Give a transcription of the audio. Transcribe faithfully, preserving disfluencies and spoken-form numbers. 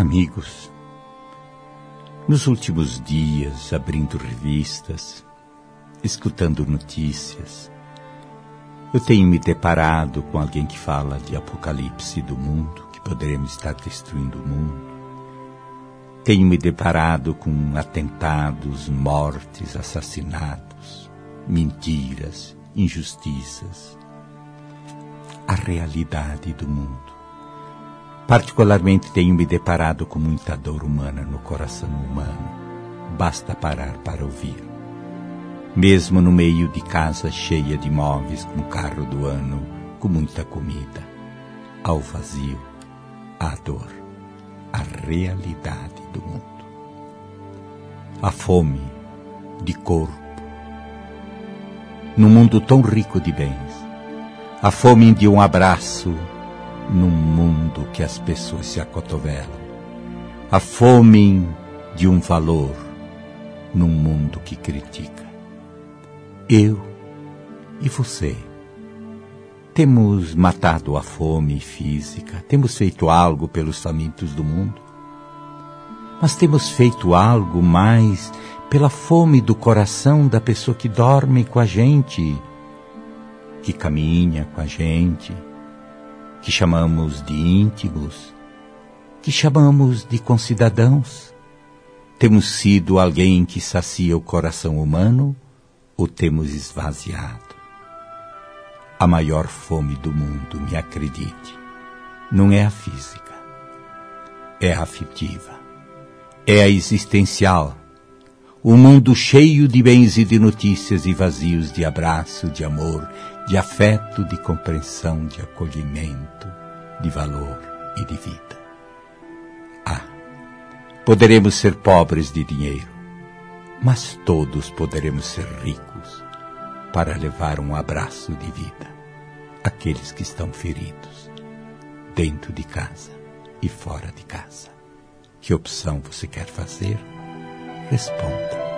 Amigos, nos últimos dias, abrindo revistas, escutando notícias, eu tenho me deparado com alguém que fala de apocalipse do mundo, que poderemos estar destruindo o mundo. Tenho me deparado com atentados, mortes, assassinatos, mentiras, injustiças. A realidade do mundo. Particularmente tenho me deparado com muita dor humana no coração humano. Basta parar para ouvir. Mesmo no meio de casa cheia de móveis, com carro do ano, com muita comida. Ao vazio, à dor, a realidade do mundo. A fome de corpo. Num mundo tão rico de bens. A fome de um abraço num mundo que as pessoas se acotovelam. A fome de um valor num mundo que critica. Eu e você temos matado a fome física, temos feito algo pelos famintos do mundo, mas temos feito algo mais pela fome do coração da pessoa que dorme com a gente, que caminha com a gente, que chamamos de íntimos, que chamamos de concidadãos. Temos sido alguém que sacia o coração humano ou temos esvaziado? A maior fome do mundo, me acredite, não é a física, é a afetiva, é a existencial. Um mundo cheio de bens e de notícias e vazios de abraço, de amor, de afeto, de compreensão, de acolhimento, de valor e de vida. Ah, poderemos ser pobres de dinheiro, mas todos poderemos ser ricos para levar um abraço de vida àqueles que estão feridos, dentro de casa e fora de casa. Que opção você quer fazer? Responda.